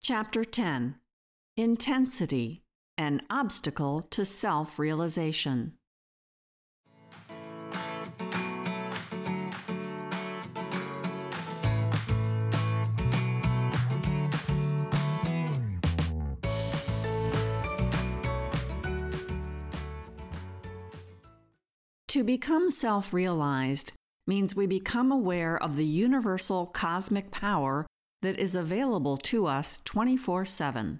Chapter 10. Intensity, an obstacle to self-realization. To become self-realized means we become aware of the universal cosmic power that is available to us 24/7.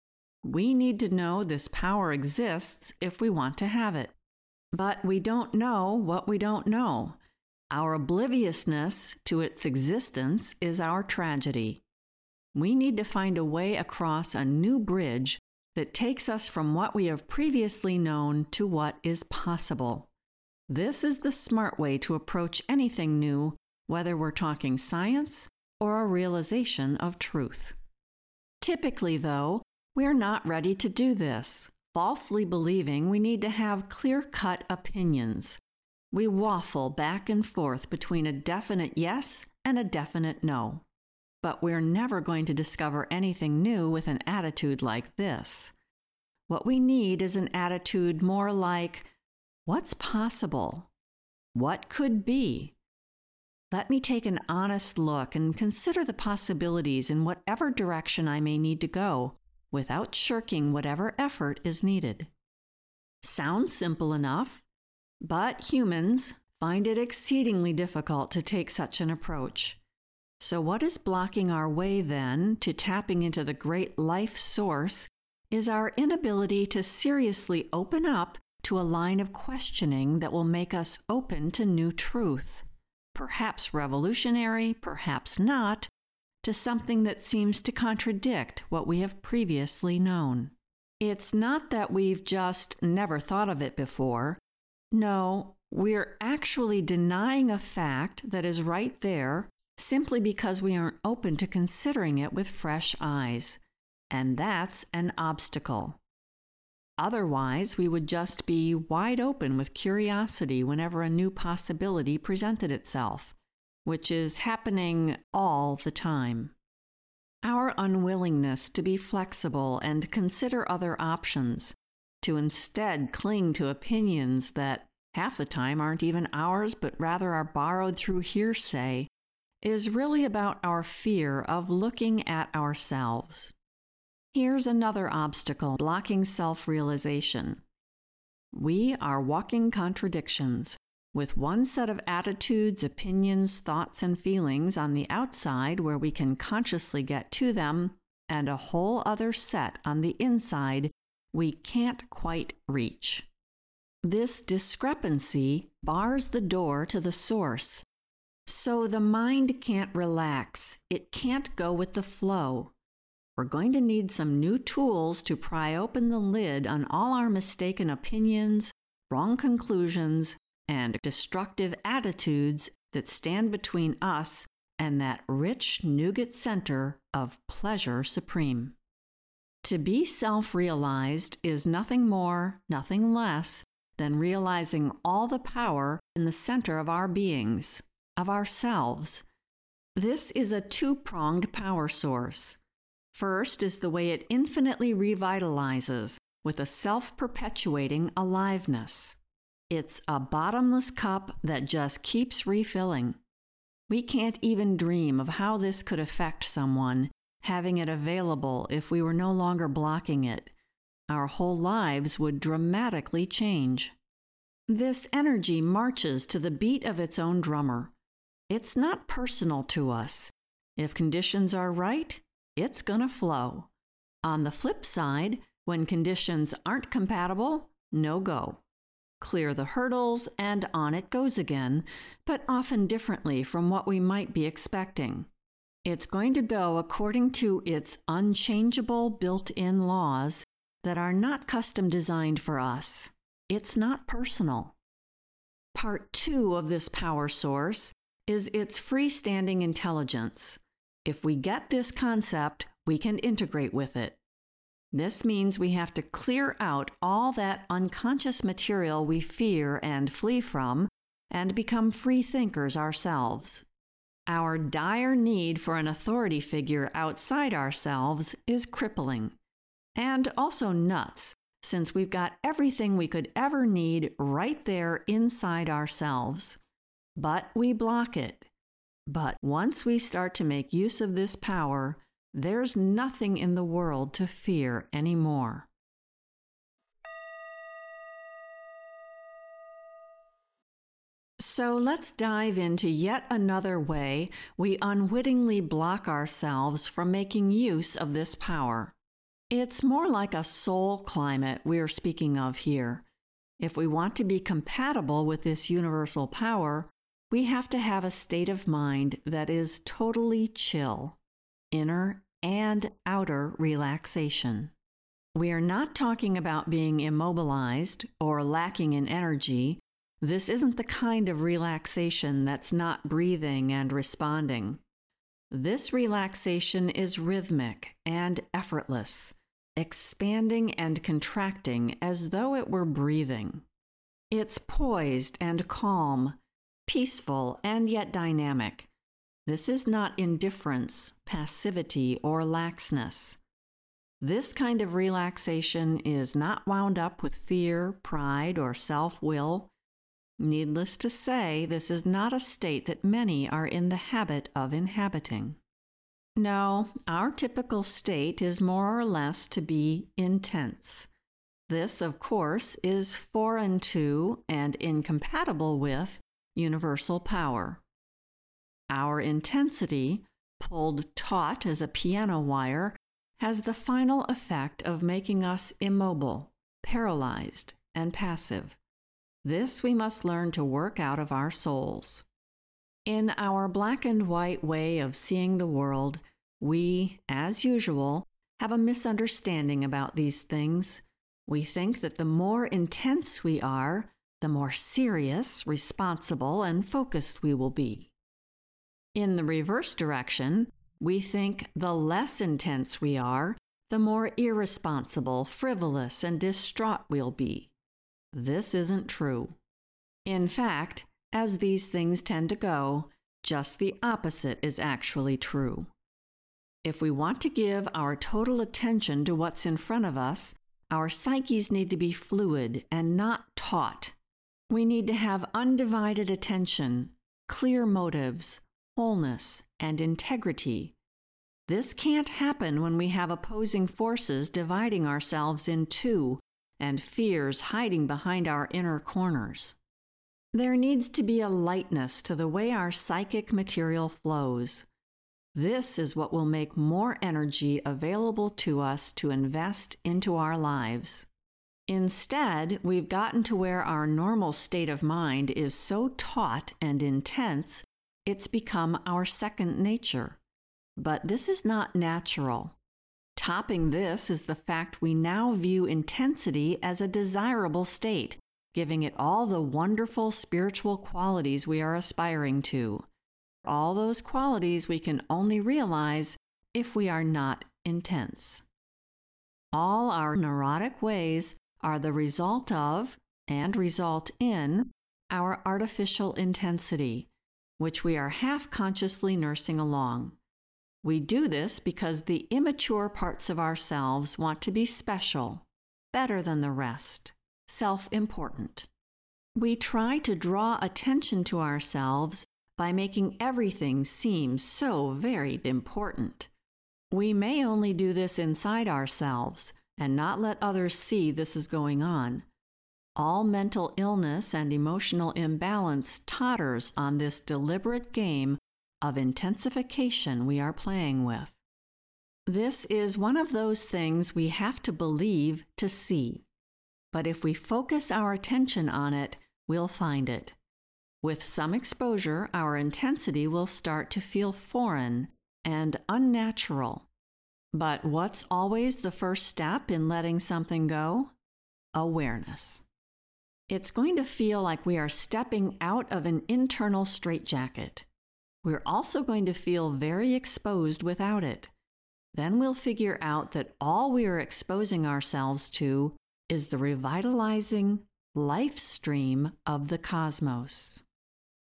We need to know this power exists if we want to have it. But we don't know what we don't know. Our obliviousness to its existence is our tragedy. We need to find a way across a new bridge that takes us from what we have previously known to what is possible. This is the smart way to approach anything new, whether we're talking science or a realization of truth. Typically, though, we're not ready to do this, falsely believing we need to have clear-cut opinions. We waffle back and forth between a definite yes and a definite no. But we're never going to discover anything new with an attitude like this. What we need is an attitude more like, what's possible? What could be? Let me take an honest look and consider the possibilities in whatever direction I may need to go, without shirking whatever effort is needed. Sounds simple enough, but humans find it exceedingly difficult to take such an approach. So what is blocking our way then to tapping into the great life source is our inability to seriously open up to a line of questioning that will make us open to new truth. Perhaps revolutionary, perhaps not, to something that seems to contradict what we have previously known. It's not that we've just never thought of it before. No, we're actually denying a fact that is right there simply because we aren't open to considering it with fresh eyes. And that's an obstacle. Otherwise, we would just be wide open with curiosity whenever a new possibility presented itself, which is happening all the time. Our unwillingness to be flexible and consider other options, to instead cling to opinions that half the time aren't even ours but rather are borrowed through hearsay, is really about our fear of looking at ourselves. Here's another obstacle blocking self-realization. We are walking contradictions, with one set of attitudes, opinions, thoughts, and feelings on the outside where we can consciously get to them, and a whole other set on the inside we can't quite reach. This discrepancy bars the door to the source, so the mind can't relax, it can't go with the flow. We're going to need some new tools to pry open the lid on all our mistaken opinions, wrong conclusions, and destructive attitudes that stand between us and that rich nougat center of pleasure supreme. To be self-realized is nothing more, nothing less than realizing all the power in the center of our beings, of ourselves. This is a two-pronged power source. First is the way it infinitely revitalizes with a self-perpetuating aliveness. It's a bottomless cup that just keeps refilling. We can't even dream of how this could affect someone, having it available if we were no longer blocking it. Our whole lives would dramatically change. This energy marches to the beat of its own drummer. It's not personal to us. If conditions are right, it's gonna flow. On the flip side, when conditions aren't compatible, no go. Clear the hurdles and on it goes again, but often differently from what we might be expecting. It's going to go according to its unchangeable built-in laws that are not custom designed for us. It's not personal. Part 2 of this power source is its freestanding intelligence. If we get this concept, we can integrate with it. This means we have to clear out all that unconscious material we fear and flee from and become free thinkers ourselves. Our dire need for an authority figure outside ourselves is crippling, and also nuts, since we've got everything we could ever need right there inside ourselves. But we block it. But once we start to make use of this power, there's nothing in the world to fear anymore. So let's dive into yet another way we unwittingly block ourselves from making use of this power. It's more like a soul climate we're speaking of here. If we want to be compatible with this universal power, we have to have a state of mind that is totally chill, inner and outer relaxation. We are not talking about being immobilized or lacking in energy. This isn't the kind of relaxation that's not breathing and responding. This relaxation is rhythmic and effortless, expanding and contracting as though it were breathing. It's poised and calm, peaceful and yet dynamic. This is not indifference, passivity, or laxness. This kind of relaxation is not wound up with fear, pride, or self-will. Needless to say, this is not a state that many are in the habit of inhabiting. No, our typical state is more or less to be intense. This, of course, is foreign to and incompatible with universal power. Our intensity, pulled taut as a piano wire, has the final effect of making us immobile, paralyzed, and passive. This we must learn to work out of our souls. In our black and white way of seeing the world, we, as usual, have a misunderstanding about these things. We think that the more intense we are, the more serious, responsible, and focused we will be. In the reverse direction, we think the less intense we are, the more irresponsible, frivolous, and distraught we'll be. This isn't true. In fact, as these things tend to go, just the opposite is actually true. If we want to give our total attention to what's in front of us, our psyches need to be fluid and not taut. We need to have undivided attention, clear motives, wholeness, and integrity. This can't happen when we have opposing forces dividing ourselves in two and fears hiding behind our inner corners. There needs to be a lightness to the way our psychic material flows. This is what will make more energy available to us to invest into our lives. Instead, we've gotten to where our normal state of mind is so taut and intense, it's become our second nature. But this is not natural. Topping this is the fact we now view intensity as a desirable state, giving it all the wonderful spiritual qualities we are aspiring to. All those qualities we can only realize if we are not intense. All our neurotic ways are the result of and result in our artificial intensity, which we are half-consciously nursing along. We do this because the immature parts of ourselves want to be special, better than the rest, self-important. We try to draw attention to ourselves by making everything seem so very important. We may only do this inside ourselves and not let others see this is going on. All mental illness and emotional imbalance totters on this deliberate game of intensification we are playing with. This is one of those things we have to believe to see. But if we focus our attention on it, we'll find it. With some exposure, our intensity will start to feel foreign and unnatural. But what's always the first step in letting something go? Awareness. It's going to feel like we are stepping out of an internal straitjacket. We're also going to feel very exposed without it. Then we'll figure out that all we are exposing ourselves to is the revitalizing life stream of the cosmos.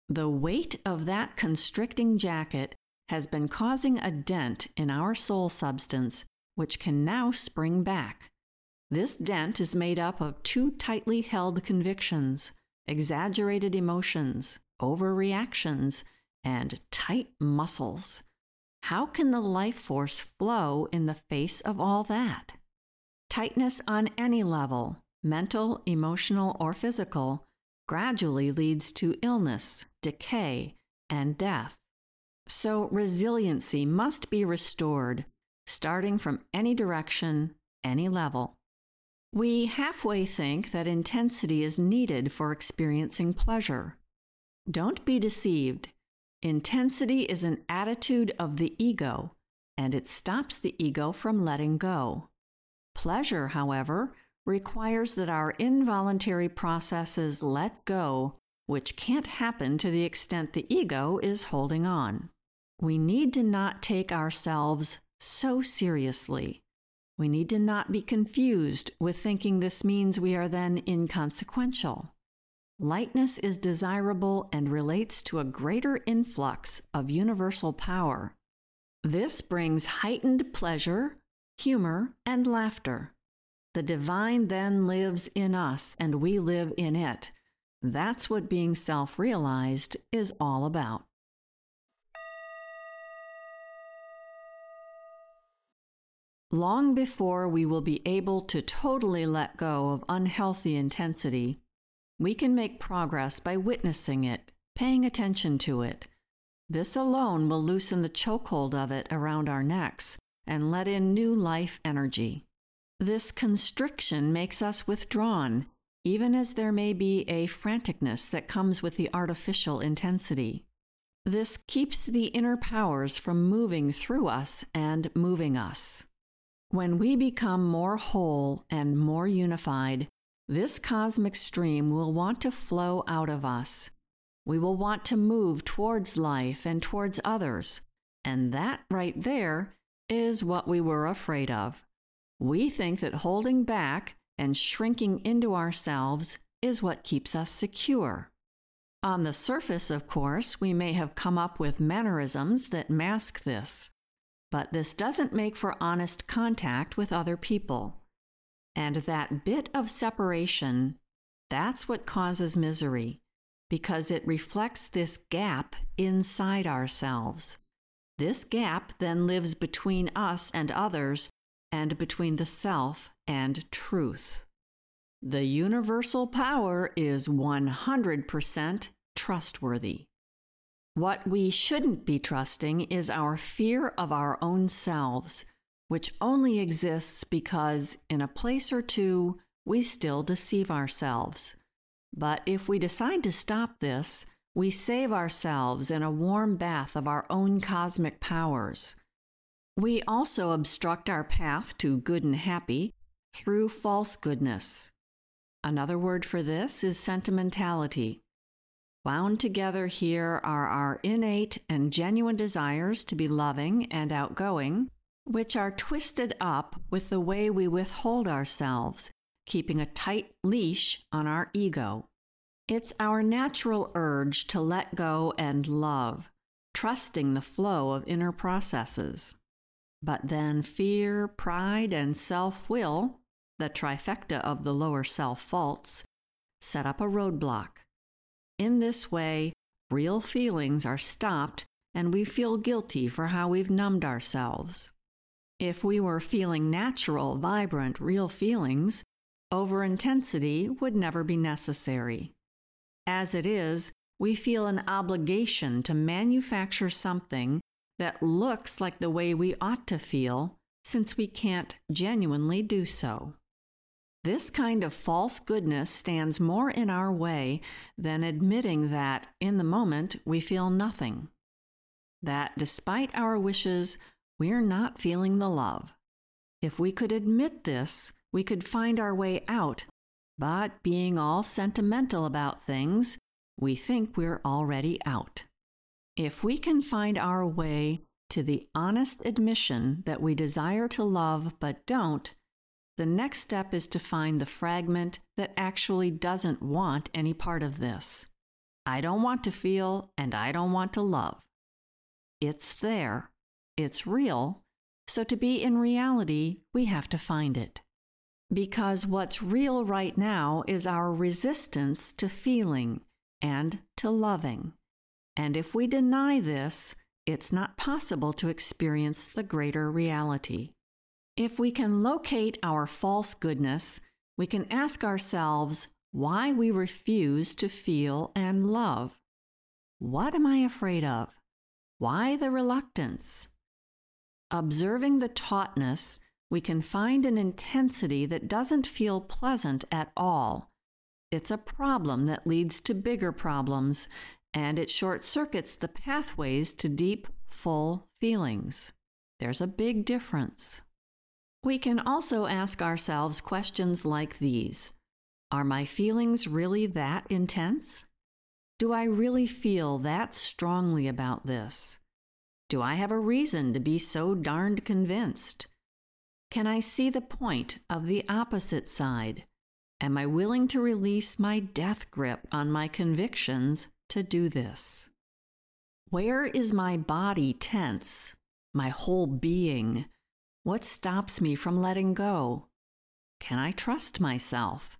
The weight of that constricting jacket has been causing a dent in our soul substance, which can now spring back. This dent is made up of too tightly held convictions, exaggerated emotions, overreactions, and tight muscles. How can the life force flow in the face of all that? Tightness on any level, mental, emotional, or physical, gradually leads to illness, decay, and death. So resiliency must be restored, starting from any direction, any level. We halfway think that intensity is needed for experiencing pleasure. Don't be deceived. Intensity is an attitude of the ego, and it stops the ego from letting go. Pleasure, however, requires that our involuntary processes let go, which can't happen to the extent the ego is holding on. We need to not take ourselves so seriously. We need to not be confused with thinking this means we are then inconsequential. Lightness is desirable and relates to a greater influx of universal power. This brings heightened pleasure, humor, and laughter. The divine then lives in us, and we live in it. That's what being self-realized is all about. Long before we will be able to totally let go of unhealthy intensity, we can make progress by witnessing it, paying attention to it. This alone will loosen the chokehold of it around our necks and let in new life energy. This constriction makes us withdrawn, even as there may be a franticness that comes with the artificial intensity. This keeps the inner powers from moving through us and moving us. When we become more whole and more unified, this cosmic stream will want to flow out of us. We will want to move towards life and towards others, and that right there is what we were afraid of. We think that holding back and shrinking into ourselves is what keeps us secure. On the surface, of course, we may have come up with mannerisms that mask this, but this doesn't make for honest contact with other people. And that bit of separation, that's what causes misery, because it reflects this gap inside ourselves. This gap then lives between us and others, and between the self and truth. The universal power is 100% trustworthy. What we shouldn't be trusting is our fear of our own selves, which only exists because, in a place or two, we still deceive ourselves. But if we decide to stop this, we save ourselves in a warm bath of our own cosmic powers. We also obstruct our path to good and happy through false goodness. Another word for this is sentimentality. Wound together here are our innate and genuine desires to be loving and outgoing, which are twisted up with the way we withhold ourselves, keeping a tight leash on our ego. It's our natural urge to let go and love, trusting the flow of inner processes. But then fear, pride, and self-will, the trifecta of the lower self faults, set up a roadblock. In this way, real feelings are stopped and we feel guilty for how we've numbed ourselves. If we were feeling natural, vibrant, real feelings, over-intensity would never be necessary. As it is, we feel an obligation to manufacture something that looks like the way we ought to feel, since we can't genuinely do so. This kind of false goodness stands more in our way than admitting that, in the moment, we feel nothing. That, despite our wishes, we're not feeling the love. If we could admit this, we could find our way out, but being all sentimental about things, we think we're already out. If we can find our way to the honest admission that we desire to love but don't, the next step is to find the fragment that actually doesn't want any part of this. I don't want to feel and I don't want to love. It's there. It's real. So to be in reality, we have to find it. Because what's real right now is our resistance to feeling and to loving. And if we deny this, it's not possible to experience the greater reality. If we can locate our false goodness, we can ask ourselves why we refuse to feel and love. What am I afraid of? Why the reluctance? Observing the tautness, we can find an intensity that doesn't feel pleasant at all. It's a problem that leads to bigger problems, and it short-circuits the pathways to deep, full feelings. There's a big difference. We can also ask ourselves questions like these. Are my feelings really that intense? Do I really feel that strongly about this? Do I have a reason to be so darned convinced? Can I see the point of the opposite side? Am I willing to release my death grip on my convictions to do this? Where is my body tense? My whole being? What stops me from letting go? Can I trust myself?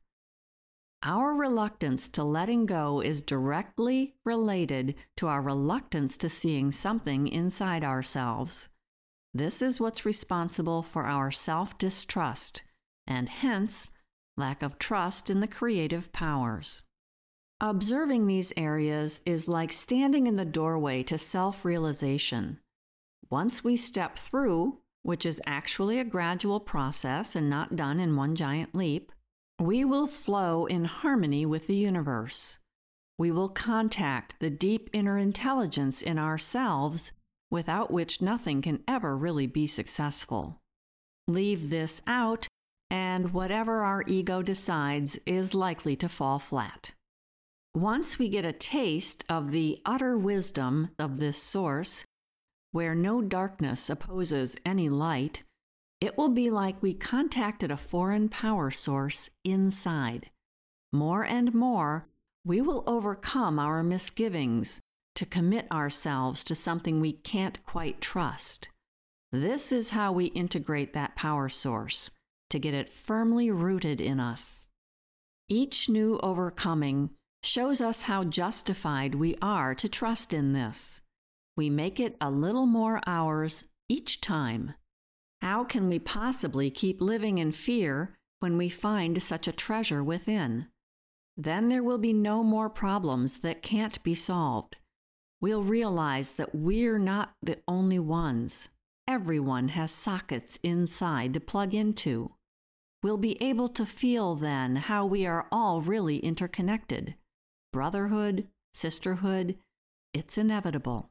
Our reluctance to letting go is directly related to our reluctance to seeing something inside ourselves. This is what's responsible for our self-distrust, and hence, lack of trust in the creative powers. Observing these areas is like standing in the doorway to self-realization. Once we step through, which is actually a gradual process and not done in one giant leap, we will flow in harmony with the universe. We will contact the deep inner intelligence in ourselves, without which nothing can ever really be successful. Leave this out, and whatever our ego decides is likely to fall flat. Once we get a taste of the utter wisdom of this source, where no darkness opposes any light, it will be like we contacted a foreign power source inside. More and more, we will overcome our misgivings to commit ourselves to something we can't quite trust. This is how we integrate that power source, to get it firmly rooted in us. Each new overcoming shows us how justified we are to trust in this. We make it a little more ours each time. How can we possibly keep living in fear when we find such a treasure within? Then there will be no more problems that can't be solved. We'll realize that we're not the only ones. Everyone has sockets inside to plug into. We'll be able to feel then how we are all really interconnected. Brotherhood, sisterhood, it's inevitable.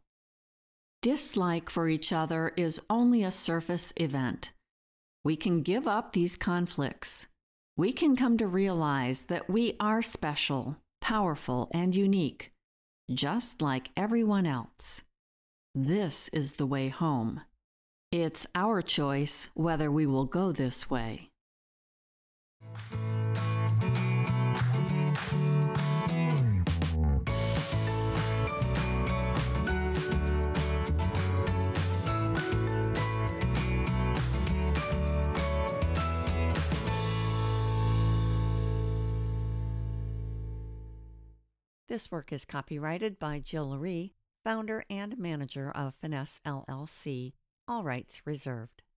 Dislike for each other is only a surface event. We can give up these conflicts. We can come to realize that we are special, powerful, and unique, just like everyone else. This is the way home. It's our choice whether we will go this way. This work is copyrighted by Jill Laree, founder and manager of Finesse LLC. All rights reserved.